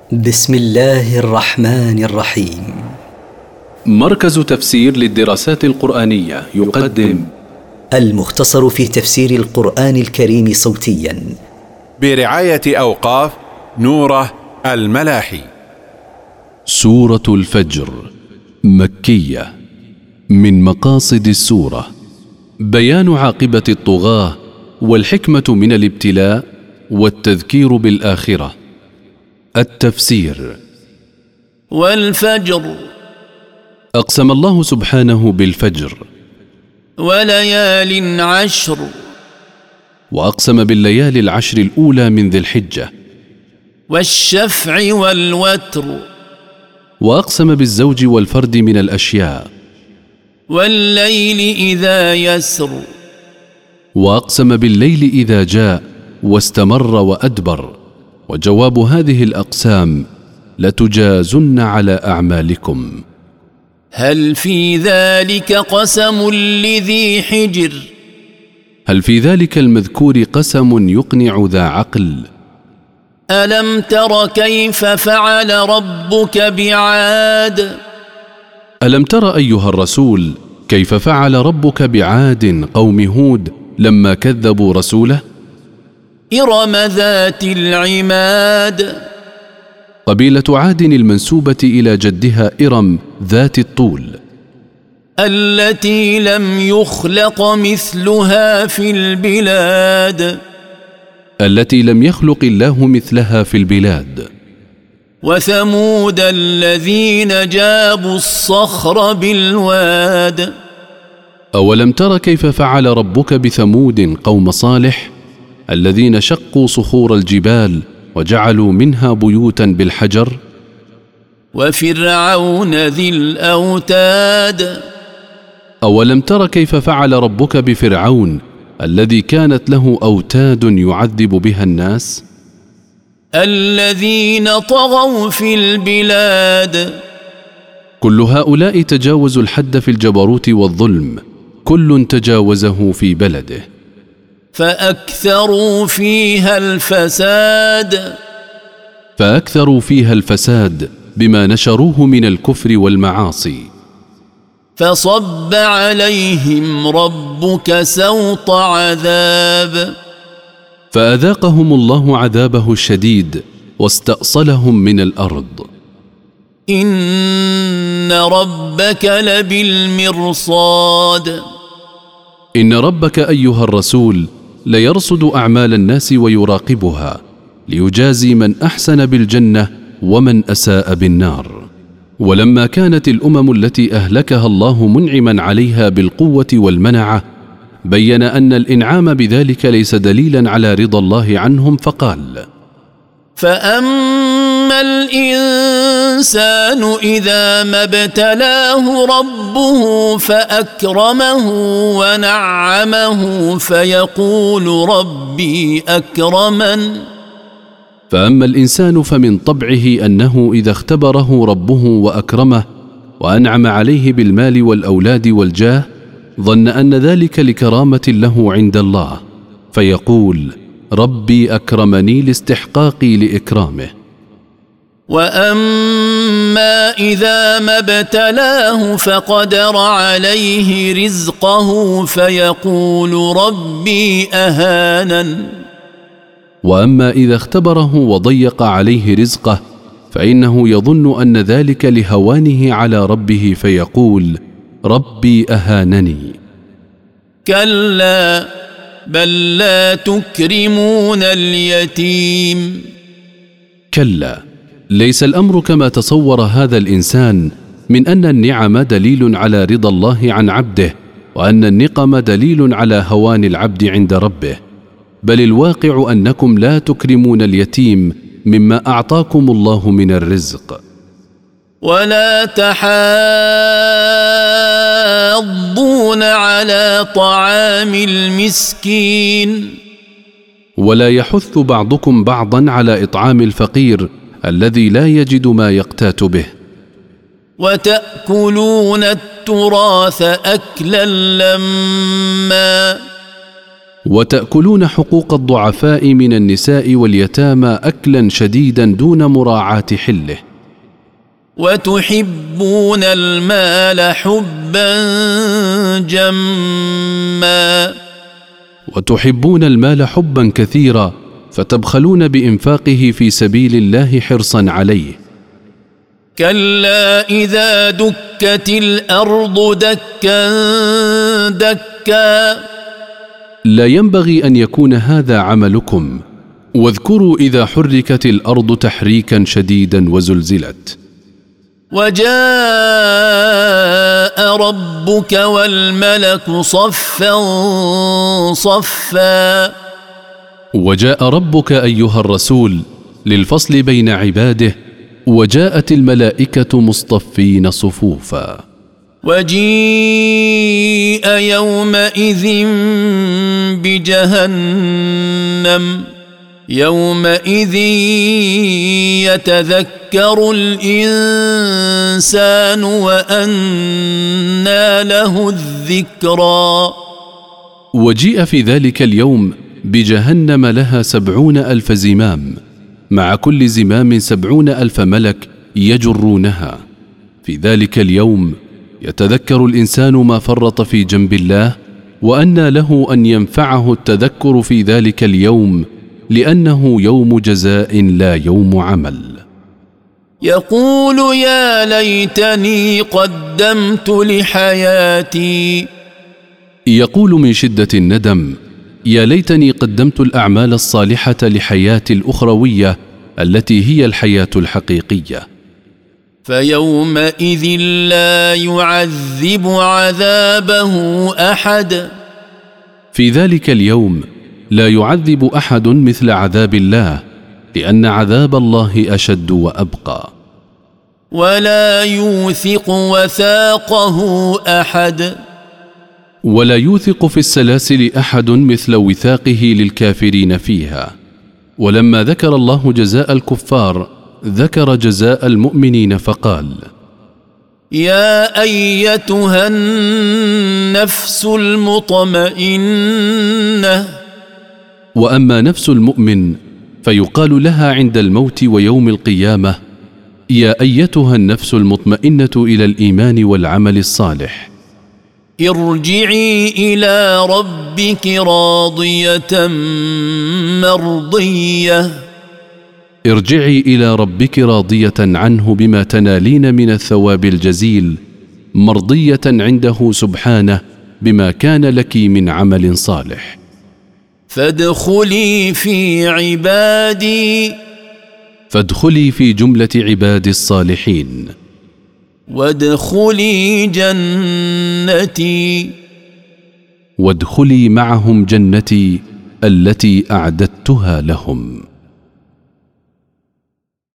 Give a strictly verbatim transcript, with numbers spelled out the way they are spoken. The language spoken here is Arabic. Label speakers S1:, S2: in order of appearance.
S1: بسم الله الرحمن الرحيم.
S2: مركز تفسير للدراسات القرآنية يقدم
S1: المختصر في تفسير القرآن الكريم صوتيا
S3: برعاية أوقاف نوره الملاحي.
S2: سورة الفجر مكية. من مقاصد السورة بيان عاقبة الطغاة والحكمة من الابتلاء والتذكير بالآخرة. التفسير:
S4: والفجر،
S2: أقسم الله سبحانه بالفجر،
S4: وليال عشر،
S2: وأقسم بالليالي العشر الأولى من ذي الحجة،
S4: والشفع والوتر،
S2: وأقسم بالزوج والفرد من الأشياء،
S4: والليل إذا يسر،
S2: وأقسم بالليل إذا جاء واستمر وأدبر. وجواب هذه الأقسام: لتجازن على أعمالكم.
S4: هل في ذلك قسم لذي حجر؟
S2: هل في ذلك المذكور قسم يقنع ذا عقل؟
S4: ألم تر كيف فعل ربك بعاد؟
S2: ألم تر أيها الرسول كيف فعل ربك بعاد قوم هود لما كذبوا رسوله؟
S4: إرم ذات العماد،
S2: قبيلة عاد المنسوبة إلى جدها إرم ذات الطول،
S4: التي لم يخلق مثلها في البلاد،
S2: التي لم يخلق الله مثلها في البلاد.
S4: وثمود الذين جابوا الصخر بالواد.
S2: أولم تر كيف فعل ربك بثمود قوم صالح الذين شقوا صخور الجبال وجعلوا منها بيوتا بالحجر؟
S4: وفرعون ذي الأوتاد.
S2: أولم تر كيف فعل ربك بفرعون الذي كانت له أوتاد يعذب بها الناس؟
S4: الذين طغوا في البلاد.
S2: كل هؤلاء تجاوزوا الحد في الجبروت والظلم، كل تجاوزه في بلده.
S4: فأكثروا فيها الفساد.
S2: فأكثروا فيها الفساد بما نشروه من الكفر والمعاصي.
S4: فصب عليهم ربك سوط عذاب.
S2: فأذاقهم الله عذابه الشديد واستأصلهم من الأرض.
S4: إن ربك لبالمرصاد.
S2: إن ربك أيها الرسول ليرصد أعمال الناس ويراقبها ليجازي من أحسن بالجنة ومن أساء بالنار. ولما كانت الأمم التي أهلكها الله منعما عليها بالقوة والمنعة، بين أن الإنعام بذلك ليس دليلا على رضا الله عنهم، فقال:
S4: فأما الإنسان إذا ما ابتلاه ربه فأكرمه ونعمه فيقول ربي أكرمن.
S2: فأما الإنسان فمن طبعه أنه إذا اختبره ربه وأكرمه وأنعم عليه بالمال والأولاد والجاه ظن أن ذلك لكرامة له عند الله، فيقول: ربي أكرمني لاستحقاقي لإكرامه.
S4: وأما إذا ما ابتلاه فقدر عليه رزقه فيقول ربي أهانن.
S2: وأما إذا اختبره وضيق عليه رزقه فإنه يظن أن ذلك لهوانه على ربه فيقول: ربي أهانني.
S4: كلا بل لا تكرمون اليتيم.
S2: كلا، ليس الأمر كما تصور هذا الإنسان من أن النعم دليل على رضا الله عن عبده وأن النقم دليل على هوان العبد عند ربه، بل الواقع أنكم لا تكرمون اليتيم مما أعطاكم الله من الرزق.
S4: ولا تحاضون على طعام المسكين.
S2: ولا يحث بعضكم بعضا على إطعام الفقير الذي لا يجد ما يقتات به.
S4: وتأكلون التراث أكلا لما.
S2: وتأكلون حقوق الضعفاء من النساء واليتامى أكلا شديدا دون مراعاة حله.
S4: وتحبون المال حبا جما
S2: وتحبون المال حبا كثيرا فتبخلون بإنفاقه في سبيل الله حرصا عليه.
S4: كلا إذا دكت الأرض دكا دكا
S2: لا ينبغي أن يكون هذا عملكم. واذكروا إذا حركت الأرض تحريكا شديدا وزلزلت.
S4: وجاء ربك والملك صفا صفا
S2: وجاء ربك أيها الرسول للفصل بين عباده، وجاءت الملائكة مصطفين صفوفا.
S4: وجيء يومئذ بجهنم يومئذ يتذكر الإنسان وأنى له الذكرى.
S2: وجيء في ذلك اليوم بجهنم لها سبعون ألف زمام، مع كل زمام سبعون ألف ملك يجرونها. في ذلك اليوم يتذكر الإنسان ما فرط في جنب الله، وأنى له أن ينفعه التذكر في ذلك اليوم، لأنه يوم جزاء لا يوم عمل.
S4: يقول يا ليتني قدمت لحياتي.
S2: يقول من شدة الندم: يا ليتني قدمت الأعمال الصالحة لحياتي الأخروية التي هي الحياة الحقيقية.
S4: فيومئذ لا يعذب عذابه أحد.
S2: في ذلك اليوم لا يعذب أحد مثل عذاب الله، لأن عذاب الله أشد وأبقى.
S4: ولا يوثق وثاقه أحد.
S2: ولا يوثق في السلاسل أحد مثل وثاقه للكافرين فيها. ولما ذكر الله جزاء الكفار ذكر جزاء المؤمنين فقال:
S4: يا أيتها النفس المطمئنة.
S2: وأما نفس المؤمن فيقال لها عند الموت ويوم القيامة: يا أيتها النفس المطمئنة إلى الإيمان والعمل الصالح،
S4: ارجعي إلى ربك راضية مرضية.
S2: ارجعي إلى ربك راضية عنه بما تنالين من الثواب الجزيل، مرضية عنده سبحانه بما كان لك من عمل صالح.
S4: فادخلي في عبادي.
S2: فادخلي في جملة عباد الصالحين.
S4: وادخلي جنتي.
S2: وادخلي معهم جنتي التي أعددتها لهم.